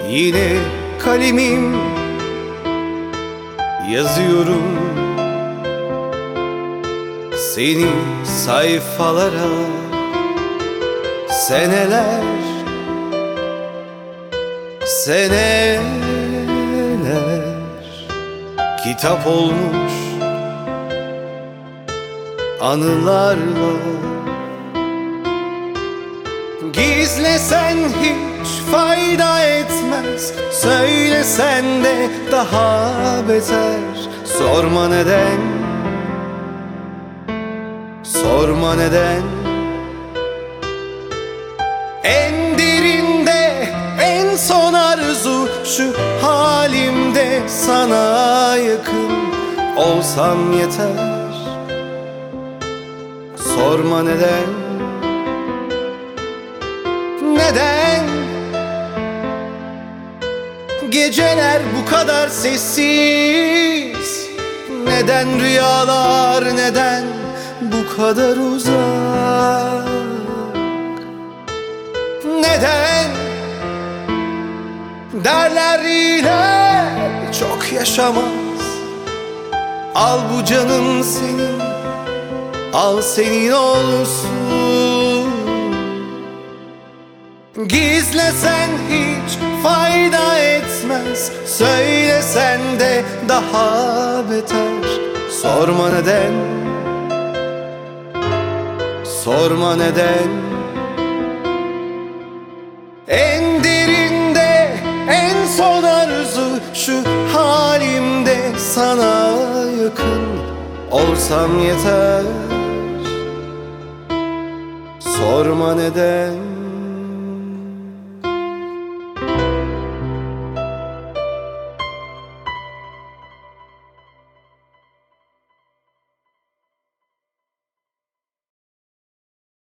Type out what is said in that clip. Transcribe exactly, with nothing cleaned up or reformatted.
Yine kalemim yazıyorum seni sayfalara. Seneler, seneler kitap olmuş anılarla. Gizlesen hiç fayda etmez, söylesen de daha beter. Sorma neden, sorma neden. En derinde en son arzu, şu halimde sana yakın olsam yeter. Sorma neden, neden geceler bu kadar sessiz? Neden rüyalar, neden bu kadar uzak? Neden derler yine çok yaşamaz? Al bu canım senin, al senin olsun. Gizlesen hiç fayda etmez, söylesen de daha beter. Sorma neden, sorma neden. En derinde en son arzu, şu halimde sana yakın olsam yeter. Sorma neden.